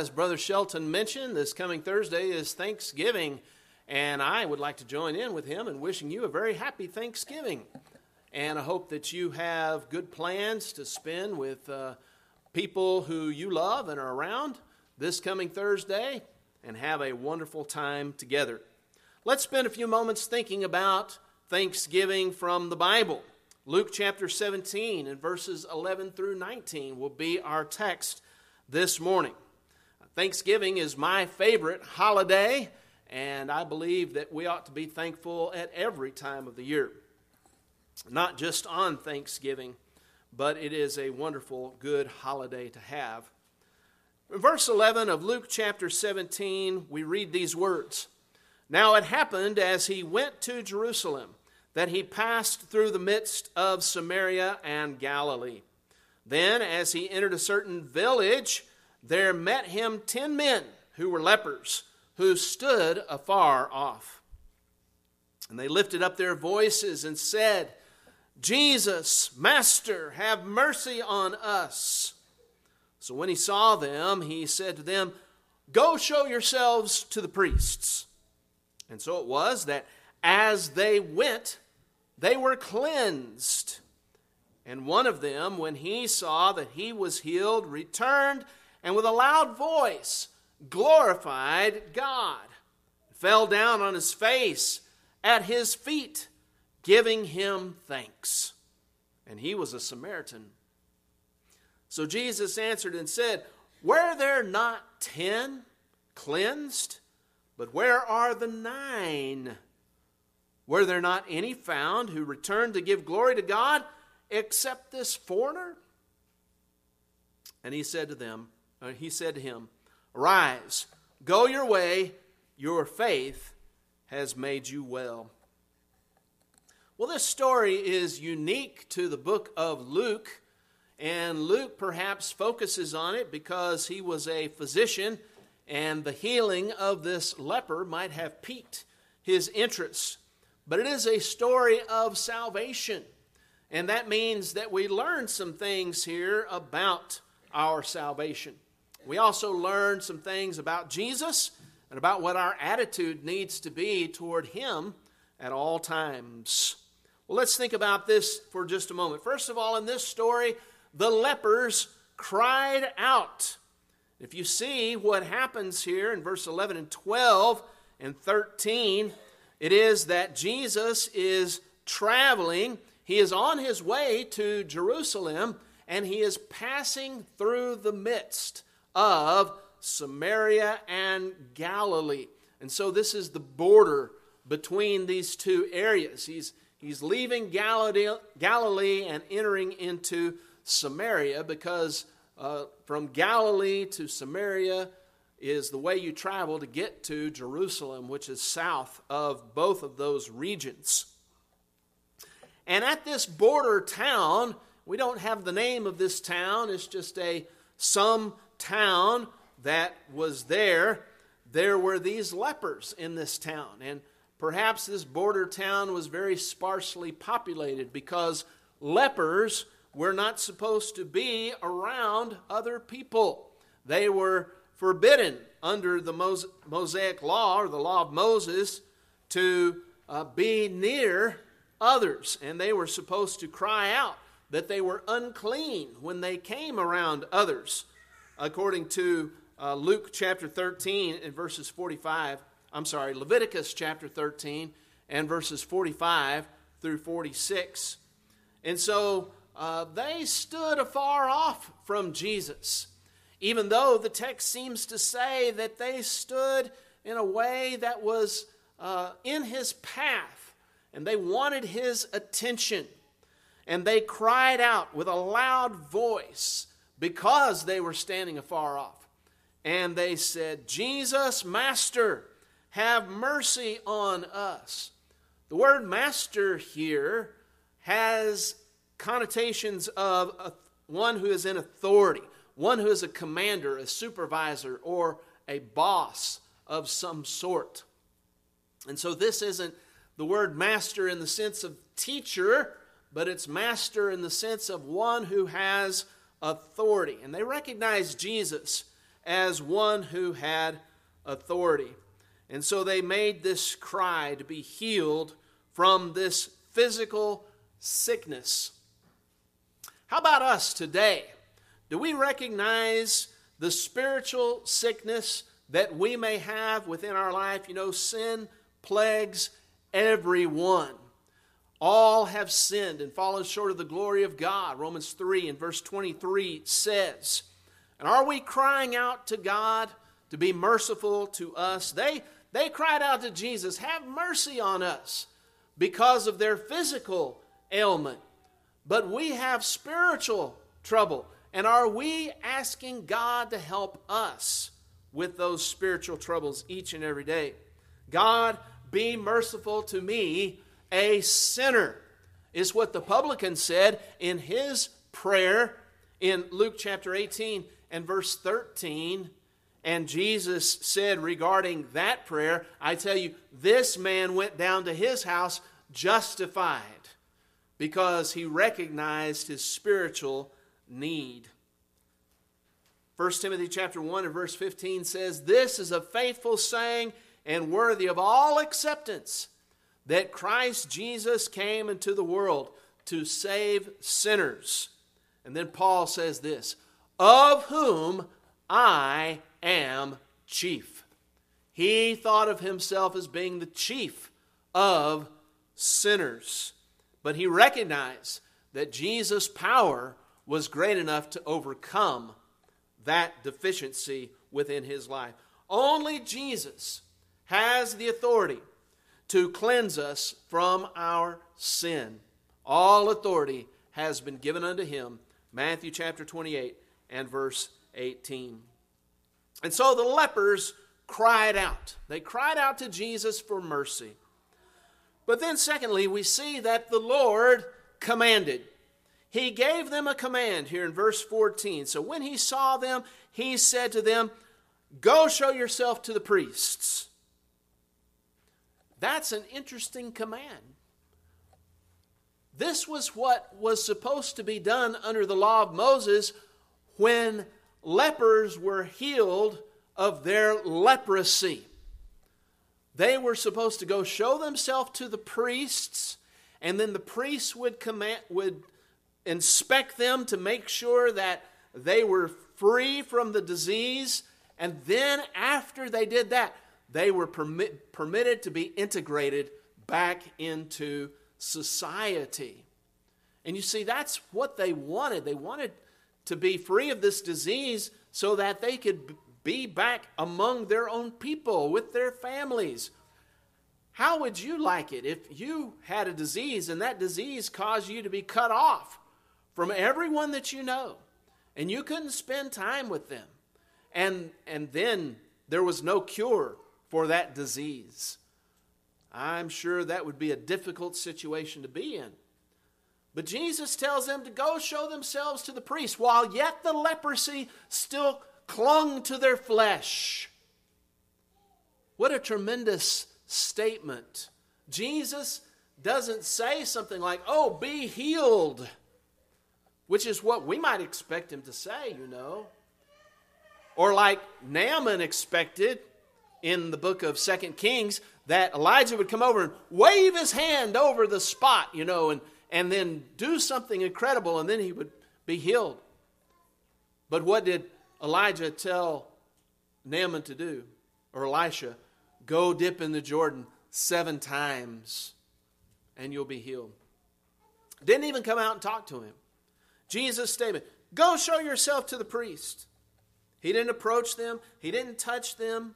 as Brother Shelton mentioned, this coming Thursday is Thanksgiving, and I would like to join in with him in wishing you a very happy Thanksgiving. And I hope that you have good plans to spend with people who you love and are around this coming Thursday, and have a wonderful time together. Let's spend a few moments thinking about Thanksgiving from the Bible. Luke chapter 17 and verses 11 through 19 will be our text this morning. Thanksgiving is my favorite holiday, and I believe that we ought to be thankful at every time of the year. Not just on Thanksgiving, but it is a wonderful, good holiday to have. In verse 11 of Luke chapter 17, we read these words. Now it happened as he went to Jerusalem that he passed through the midst of Samaria and Galilee. Then, as he entered a certain village, there met him 10 men who were lepers, who stood afar off. And they lifted up their voices and said, Jesus, Master, have mercy on us. So when he saw them, he said to them, Go show yourselves to the priests. And so it was that as they went, they were cleansed. And one of them, when he saw that he was healed, returned and with a loud voice glorified God, fell down on his face at his feet, giving him thanks. And he was a Samaritan. So Jesus answered and said, Were there not 10 cleansed? But where are the 9? Were there not any found who returned to give glory to God except this foreigner? And he said to him, Arise, go your way, your faith has made you well. Well, this story is unique to the book of Luke, and Luke perhaps focuses on it because he was a physician, and the healing of this leper might have piqued his interest. But it is a story of salvation, and that means that we learn some things here about our salvation. We also learn some things about Jesus and about what our attitude needs to be toward him at all times. Well, let's think about this for just a moment. First of all, in this story, the lepers cried out. If you see what happens here in verse 11 and 12 and 13, it is that Jesus is traveling. He is on his way to Jerusalem, and he is passing through the midst of Samaria and Galilee. And so this is the border between these two areas. He's leaving Galilee and entering into Samaria, because from Galilee to Samaria is the way you travel to get to Jerusalem, which is south of both of those regions. And at this border town, we don't have the name of this town, it's just some town that was there. There were these lepers in this town, and perhaps this border town was very sparsely populated because lepers were not supposed to be around other people. They were forbidden under the Mosaic law, or the law of Moses, to be near others. And they were supposed to cry out that they were unclean when they came around others. According to Leviticus chapter 13 and verses 45 through 46. And so they stood afar off from Jesus, even though the text seems to say that they stood in a way that was in his path, and they wanted his attention. And they cried out with a loud voice because they were standing afar off. And they said, Jesus, Master, have mercy on us. The word master here has connotations of one who is in authority, one who is a commander, a supervisor, or a boss of some sort. And so this isn't the word master in the sense of teacher, but it's master in the sense of one who has authority. And they recognize Jesus as one who had authority. And so they made this cry to be healed from this physical sickness. How about us today? Do we recognize the spiritual sickness that we may have within our life? You know, sin plagues everyone. All have sinned and fallen short of the glory of God. Romans 3 and verse 23 says. And are we crying out to God to be merciful to us? They cried out to Jesus, have mercy on us, because of their physical ailment. But we have spiritual trouble. And are we asking God to help us with those spiritual troubles each and every day? God, be merciful to me, a sinner, is what the publican said in his prayer in Luke chapter 18 and verse 13. And Jesus said regarding that prayer, I tell you, this man went down to his house justified because he recognized his spiritual need. 1 Timothy chapter 1 and verse 15 says, this is a faithful saying and worthy of all acceptance, that Christ Jesus came into the world to save sinners. And then Paul says this, of whom I am chief. He thought of himself as being the chief of sinners. But he recognized that Jesus' power was great enough to overcome that deficiency within his life. Only Jesus has the authority to cleanse us from our sin. All authority has been given unto him. Matthew chapter 28 and verse 18. And so the lepers cried out. They cried out to Jesus for mercy. But then secondly, we see that the Lord commanded. He gave them a command here in verse 14. So when he saw them, he said to them, go show yourself to the priests. That's an interesting command. This was what was supposed to be done under the law of Moses when lepers were healed of their leprosy. They were supposed to go show themselves to the priests, and then the priests would inspect them to make sure that they were free from the disease. And then after they did that, they were permitted to be integrated back into society. And you see, that's what they wanted. They wanted to be free of this disease so that they could be back among their own people with their families. How would you like it if you had a disease and that disease caused you to be cut off from everyone that you know and you couldn't spend time with them, and then there was no cure for that disease? I'm sure that would be a difficult situation to be in. But Jesus tells them to go show themselves to the priest while yet the leprosy still clung to their flesh. What a tremendous statement. Jesus doesn't say something like, oh, be healed, which is what we might expect him to say, you know. Or like Naaman expected in the book of 2 Kings, that Elijah would come over and wave his hand over the spot, you know, and then do something incredible, and then he would be healed. But what did Elijah tell Naaman to do? Or Elisha? Go dip in the Jordan 7 times, and you'll be healed. Didn't even come out and talk to him. Jesus' statement, go show yourself to the priest. He didn't approach them. He didn't touch them.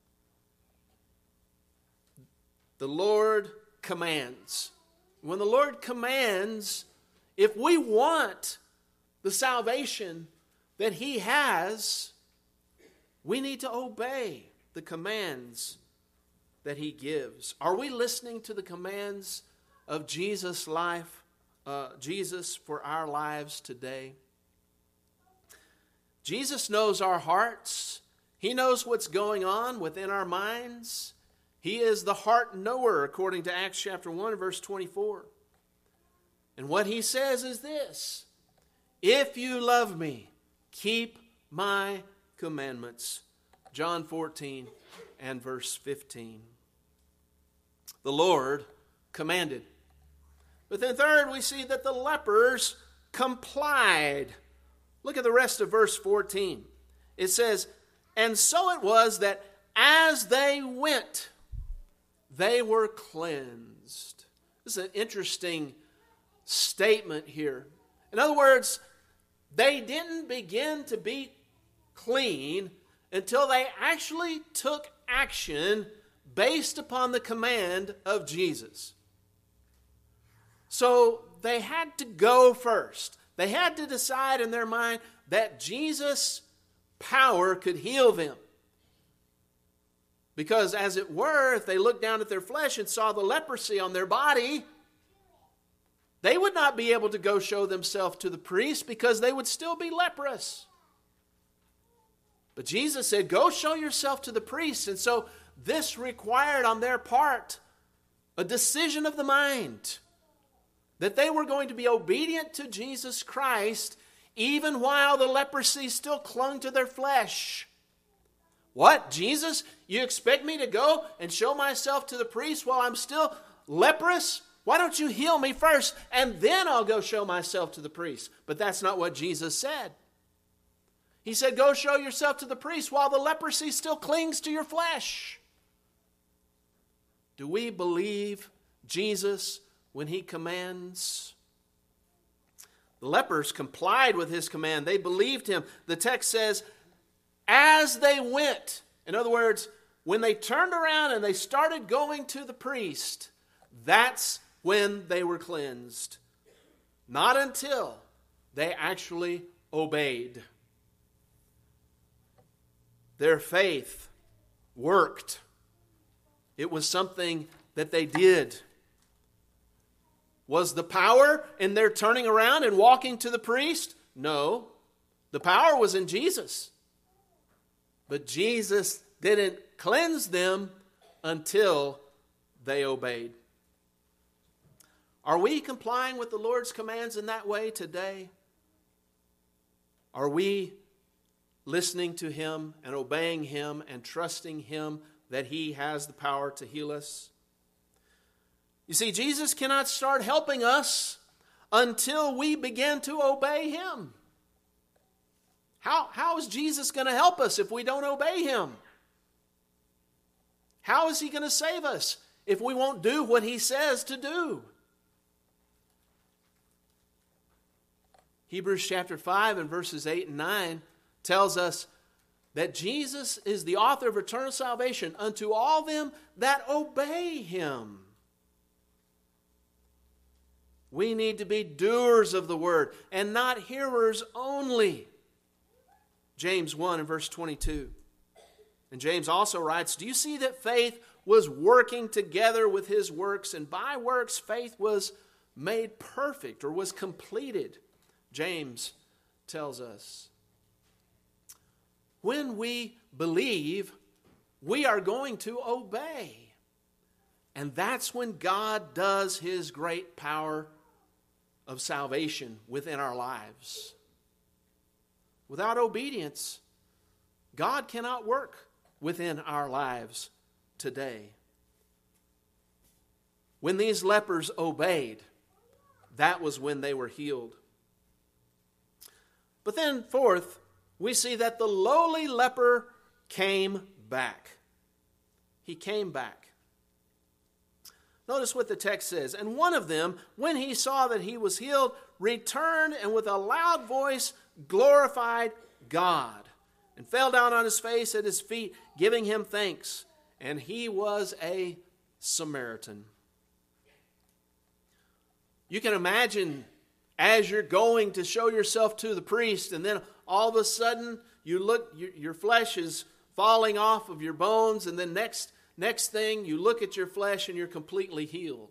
The Lord commands. When the Lord commands, if we want the salvation that he has, we need to obey the commands that he gives. Are we listening to the commands of Jesus' life, Jesus for our lives today? Jesus knows our hearts. He knows what's going on within our minds. He is the heart knower, according to Acts chapter 1, verse 24. And what he says is this: if you love me, keep my commandments. John 14 and verse 15. The Lord commanded. But then third, we see that the lepers complied. Look at the rest of verse 14. It says, and so it was that as they went, they were cleansed. This is an interesting statement here. In other words, they didn't begin to be clean until they actually took action based upon the command of Jesus. So they had to go first. They had to decide in their mind that Jesus' power could heal them. Because as it were, if they looked down at their flesh and saw the leprosy on their body, they would not be able to go show themselves to the priest because they would still be leprous. But Jesus said, go show yourself to the priest. And so this required on their part a decision of the mind that they were going to be obedient to Jesus Christ even while the leprosy still clung to their flesh. What, Jesus? You expect me to go and show myself to the priest while I'm still leprous? Why don't you heal me first and then I'll go show myself to the priest? But that's not what Jesus said. He said, go show yourself to the priest while the leprosy still clings to your flesh. Do we believe Jesus when he commands? The lepers complied with his command. They believed him. The text says, as they went. In other words, when they turned around and they started going to the priest, that's when they were cleansed. Not until they actually obeyed. Their faith worked. It was something that they did. Was the power in their turning around and walking to the priest? No. The power was in Jesus. But Jesus didn't cleanse them until they obeyed. Are we complying with the Lord's commands in that way today? Are we listening to him and obeying him and trusting him that he has the power to heal us? You see, Jesus cannot start helping us until we begin to obey him. How is Jesus going to help us if we don't obey him? How is he going to save us if we won't do what he says to do? Hebrews chapter 5 and verses 8 and 9 tells us that Jesus is the author of eternal salvation unto all them that obey him. We need to be doers of the word and not hearers only. James 1 and verse 22. And James also writes, do you see that faith was working together with his works, and by works faith was made perfect or was completed? James tells us. When we believe, we are going to obey. And that's when God does his great power of salvation within our lives. Without obedience, God cannot work within our lives today. When these lepers obeyed, that was when they were healed. But then fourth, we see that the lowly leper came back. He came back. Notice what the text says. And one of them, when he saw that he was healed, returned and with a loud voice glorified God and fell down on his face at his feet, giving him thanks. And he was a Samaritan. You can imagine as you're going to show yourself to the priest, and then all of a sudden you look, your flesh is falling off of your bones, and then next thing you look at your flesh and you're completely healed.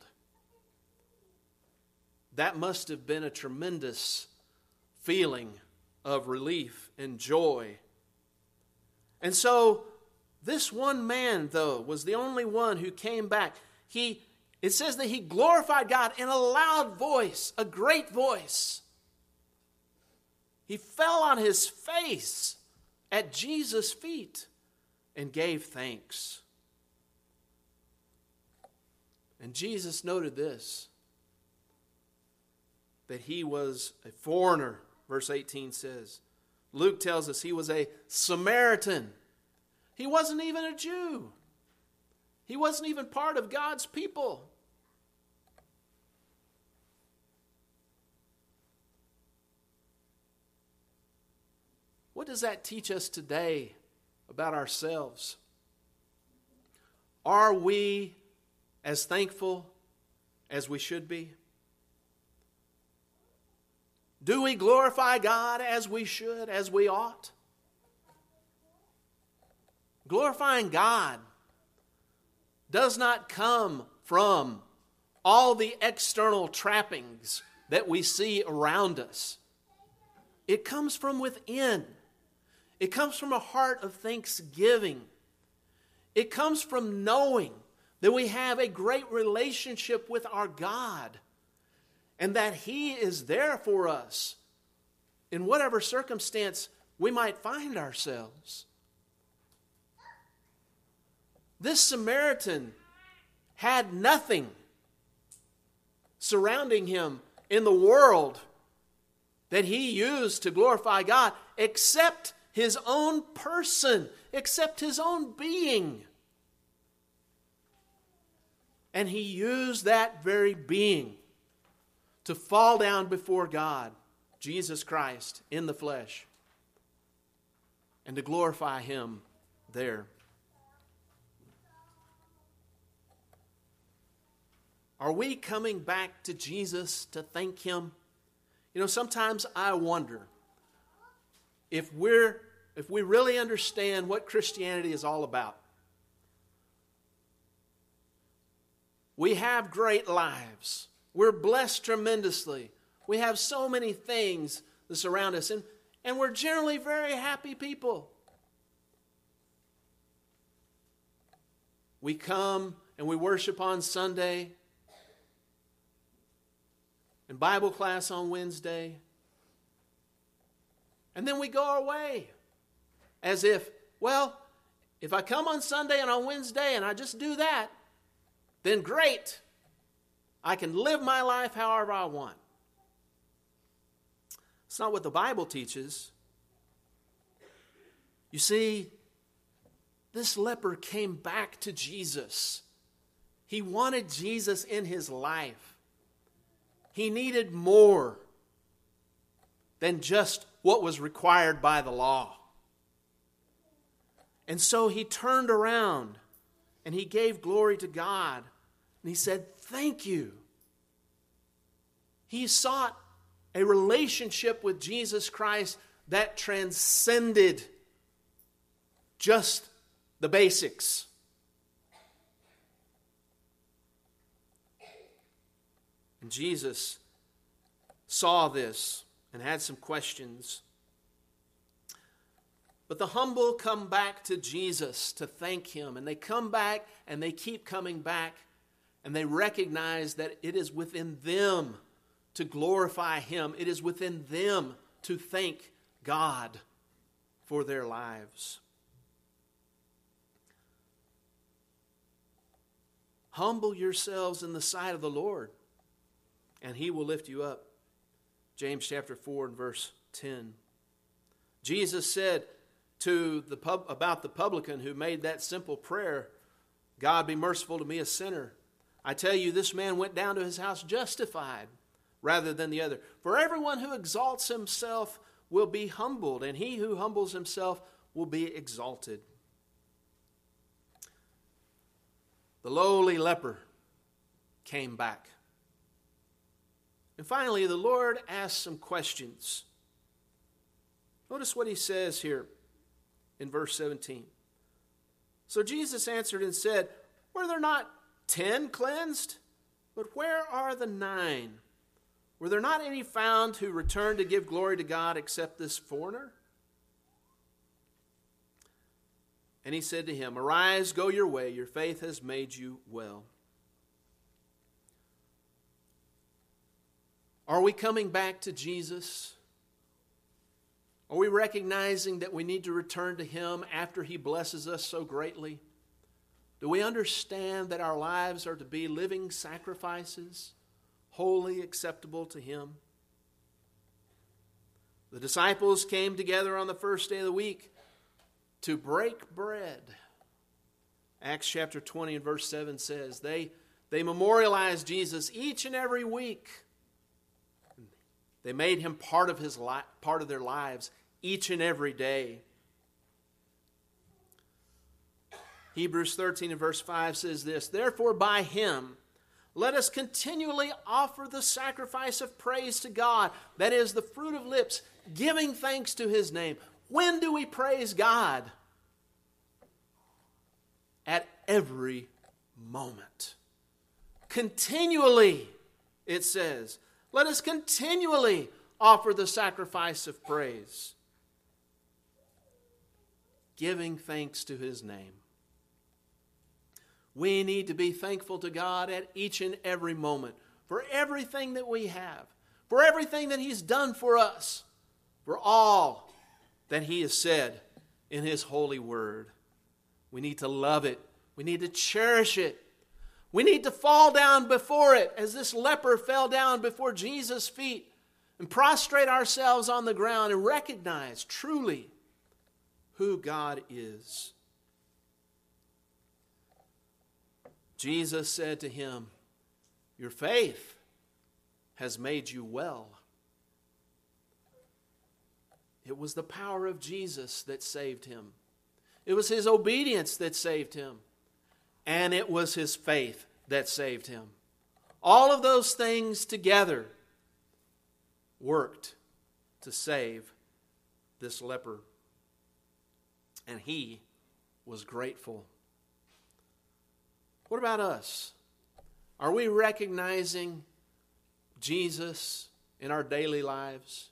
That must have been a tremendous feeling of relief and joy. And so this one man, though, was the only one who came back. It says that he glorified God in a loud voice, a great voice. He fell on his face at Jesus' feet and gave thanks. And Jesus noted this, that he was a foreigner, verse 18 says. Luke tells us he was a Samaritan. He wasn't even a Jew. He wasn't even part of God's people. What does that teach us today about ourselves? Are we as thankful as we should be? Do we glorify God as we should, as we ought? Glorifying God does not come from all the external trappings that we see around us. It comes from within. It comes from a heart of thanksgiving. It comes from knowing that we have a great relationship with our God and that He is there for us in whatever circumstance we might find ourselves. This Samaritan had nothing surrounding him in the world that he used to glorify God except his own person, except his own being. And he used that very being to fall down before God, Jesus Christ, in the flesh, and to glorify Him there. Are we coming back to Jesus to thank Him? You know, sometimes I wonder if we really understand what Christianity is all about. We have great lives. We're blessed tremendously. We have so many things that surround us, and we're generally very happy people. We come and we worship on Sunday, and Bible class on Wednesday, and then we go our way as if, well, if I come on Sunday and on Wednesday and I just do that, then great. I can live my life however I want. It's not what the Bible teaches. You see, this leper came back to Jesus. He wanted Jesus in his life. He needed more than just what was required by the law. And so he turned around and he gave glory to God. And he said, "Thank you." He sought a relationship with Jesus Christ that transcended just the basics. And Jesus saw this and had some questions. But the humble come back to Jesus to thank Him. And they come back and they keep coming back. And they recognize that it is within them to glorify Him. It is within them to thank God for their lives. Humble yourselves in the sight of the Lord, and He will lift you up. James chapter 4 and verse 10. Jesus said about the publican who made that simple prayer, "God, be merciful to me, a sinner. I tell you, this man went down to his house justified rather than the other. For everyone who exalts himself will be humbled, and he who humbles himself will be exalted." The lowly leper came back. And finally, the Lord asked some questions. Notice what He says here in verse 17. So Jesus answered and said, "Were there not 10 cleansed? But where are the 9? Were there not any found who returned to give glory to God except this foreigner?" And He said to him, "Arise, go your way, your faith has made you well." Are we coming back to Jesus? Are we recognizing that we need to return to Him after He blesses us so greatly? Do we understand that our lives are to be living sacrifices, wholly acceptable to Him? The disciples came together on the first day of the week to break bread. Acts chapter 20 and verse 7 says, they memorialized Jesus each and every week. They made Him part of their lives each and every day. Hebrews 13 and verse 5 says this, "Therefore by Him let us continually offer the sacrifice of praise to God, that is the fruit of lips, giving thanks to His name." When do we praise God? At every moment. Continually, it says. Let us continually offer the sacrifice of praise, giving thanks to His name. We need to be thankful to God at each and every moment for everything that we have, for everything that He's done for us, for all that He has said in His holy word. We need to love it. We need to cherish it. We need to fall down before it as this leper fell down before Jesus' feet and prostrate ourselves on the ground and recognize truly who God is. Jesus said to him, "Your faith has made you well." It was the power of Jesus that saved him. It was His obedience that saved him. And it was His faith that saved him. All of those things together worked to save this leper. And he was grateful. What about us? Are we recognizing Jesus in our daily lives?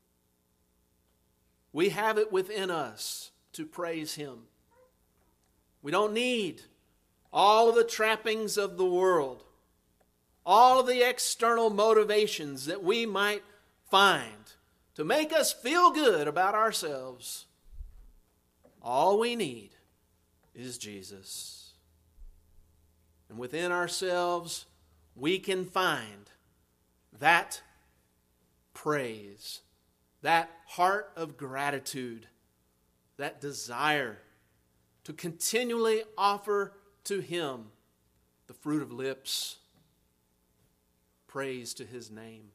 We have it within us to praise Him. We don't need all of the trappings of the world, all of the external motivations that we might find to make us feel good about ourselves. All we need is Jesus. And within ourselves, we can find that praise, that heart of gratitude, that desire to continually offer to Him the fruit of lips, praise to His name.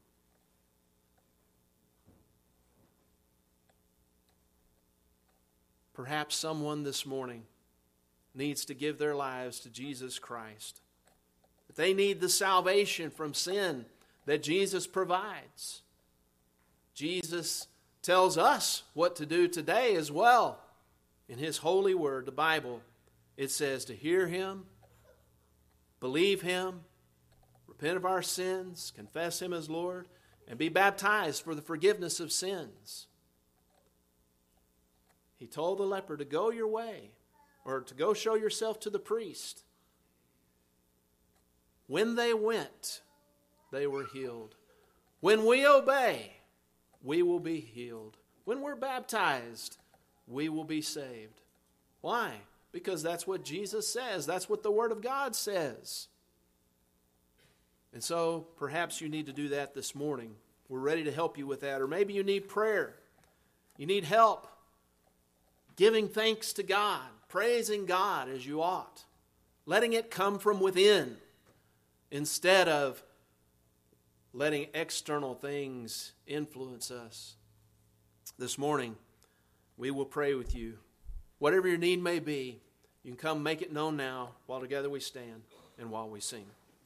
Perhaps someone this morning needs to give their lives to Jesus Christ. That they need the salvation from sin that Jesus provides. Jesus tells us what to do today as well. In His holy word, the Bible, it says to hear Him, believe Him, repent of our sins, confess Him as Lord, and be baptized for the forgiveness of sins. He told the leper to go your way, or to go show yourself to the priest. When they went, they were healed. When we obey, we will be healed. When we're baptized, we will be saved. Why? Because that's what Jesus says. That's what the Word of God says. And so perhaps you need to do that this morning. We're ready to help you with that. Or maybe you need prayer. You need help giving thanks to God, praising God as you ought, letting it come from within instead of letting external things influence us. This morning, we will pray with you. Whatever your need may be, you can come make it known now while together we stand and while we sing.